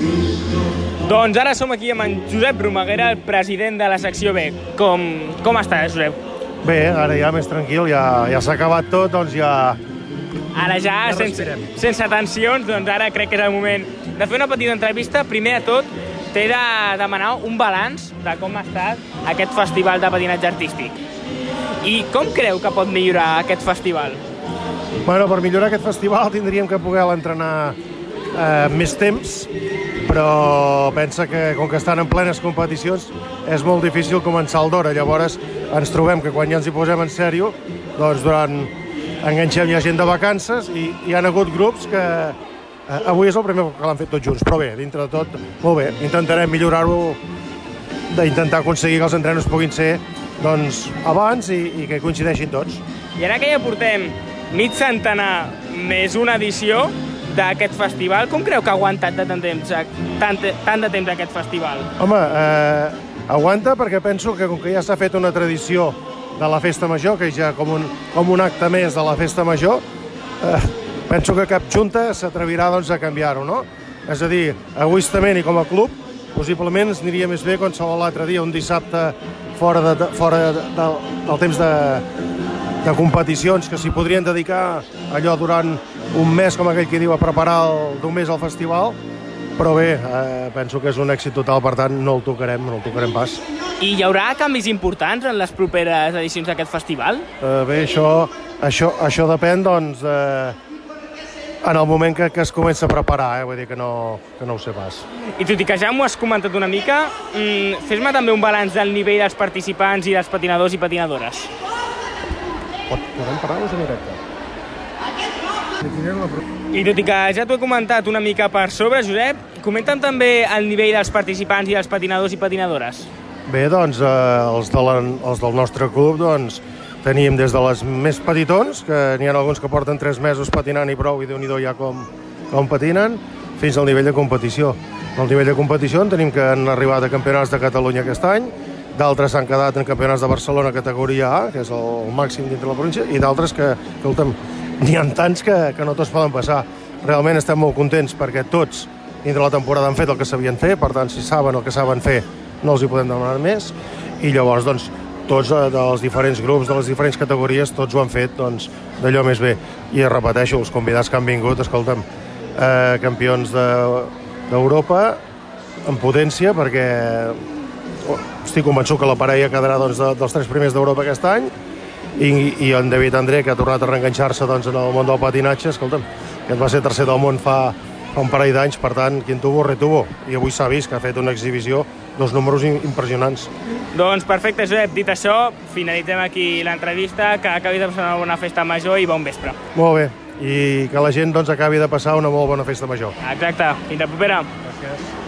Doncs ara som aquí amb en Josep Romaguera, el president de la secció B. Com està, Josep? Bé, ara ja més tranquil, ja s'ha acabat tot, doncs ja... Ara ja, sense tensions, doncs ara crec que és el moment de fer una petita entrevista. Primer de tot, t'he de demanar un balanç de com ha estat aquest festival de patinatge artístic. I com creu que pot millorar aquest festival? Bueno, per millorar aquest festival tindríem que poder entrenar més temps, però pensa que, com que estan en plenes competicions, és molt difícil començar d'hora. Llavors ens trobem que quan ja ens hi posem en sèrio, doncs enganxem ja gent de vacances i hi ha hagut grups que avui és el primer que l'han fet tots junts, però bé, dintre de tot, molt bé. Intentarem millorar-ho, d'intentar aconseguir que els entrenos puguin ser doncs, abans i que coincideixin tots. I ara que ja portem mig centenar més una edició d'aquest festival, com creu que ha aguantat tant de temps aquest festival? Home, aguanta perquè penso que com que ja s'ha fet una tradició de la Festa Major, que ja com un acte més de la Festa Major, penso que cap junta s'atrevirà a canviar-ho, no? És a dir, egoistament i com a club, possiblement ens aniria més bé qualsevol altre dia, un dissabte fora del temps de competicions, que s'hi podrien dedicar allò durant un mes, com aquell que diu, a preparar d'un mes el festival, però bé, penso que és un èxit total, per tant no el tocarem pas. I hi haurà canvis importants en les properes edicions d'aquest festival? Bé, això depèn, doncs, en el moment que es comença a preparar, vull dir que no ho sé pas. I tot i que ja m'ho has comentat una mica, fes-me també un balanç del nivell dels participants i dels patinadors i patinadores. Podem parlar-los en directe? I tot i que ja t'ho he comentat una mica per sobre, Josep, comenta'm també el nivell dels participants i dels patinadors i patinadores. Bé, doncs, els del nostre club, doncs, teníem des de les més petitons, que n'hi ha alguns que porten 3 mesos patinant i prou, i Déu-n'hi-do ja com patinen, fins al nivell de competició. Al nivell de competició tenim que han arribat a campionats de Catalunya aquest any, d'altres s'han quedat en campionats de Barcelona categoria A, que és el màxim dintre la província, i d'altres que, escolta'm, n'hi ha tants que no tots poden passar. Realment estem molt contents perquè tots dintre la temporada han fet el que sabien fer, per tant, si saben el que saben fer, no els hi podem demanar més, i llavors, doncs, tots dels diferents grups, de les diferents categories, tots ho han fet, doncs, d'allò més bé. I repeteixo, els convidats que han vingut, escolta'm, campions d'Europa en potència, perquè estic convençut que la parella quedarà dels 3 primers d'Europa aquest any, i en David André, que ha tornat a reenganxar-se en el món del patinatge, escolta'm, que va ser tercer del món fa un parell d'anys, per tant, quien tuvo, retuvo. I avui s'ha vist que ha fet una exhibició d'uns números impressionants. Doncs perfecte, Josep. Dit això, finalitzem aquí l'entrevista, que acabi de passar una bona festa major i bon vespre. Molt bé, i que la gent acabi de passar una molt bona festa major. Exacte. Fins la propera. Gràcies.